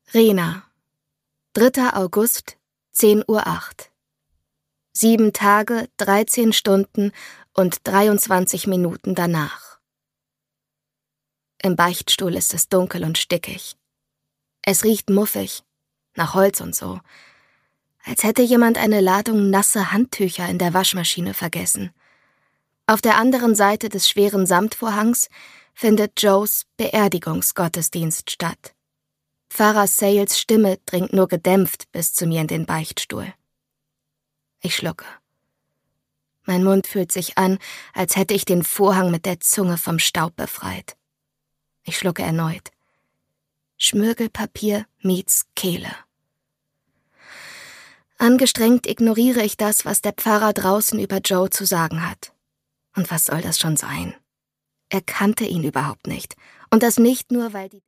Rena, 3. August, 10:08 Uhr. 7 Tage, 13 Stunden und 23 Minuten danach. Im Beichtstuhl ist es dunkel und stickig. Es riecht muffig, nach Holz und so, als hätte jemand eine Ladung nasse Handtücher in der Waschmaschine vergessen. Auf der anderen Seite des schweren Samtvorhangs findet Joes Beerdigungsgottesdienst statt. Pfarrer Sales Stimme dringt nur gedämpft bis zu mir in den Beichtstuhl. Ich schlucke. Mein Mund fühlt sich an, als hätte ich den Vorhang mit der Zunge vom Staub befreit. Ich schlucke erneut. Schmirgelpapier meets Kehle. Angestrengt ignoriere ich das, was der Pfarrer draußen über Joe zu sagen hat. Und was soll das schon sein? Er kannte ihn überhaupt nicht. Und das nicht nur, weil die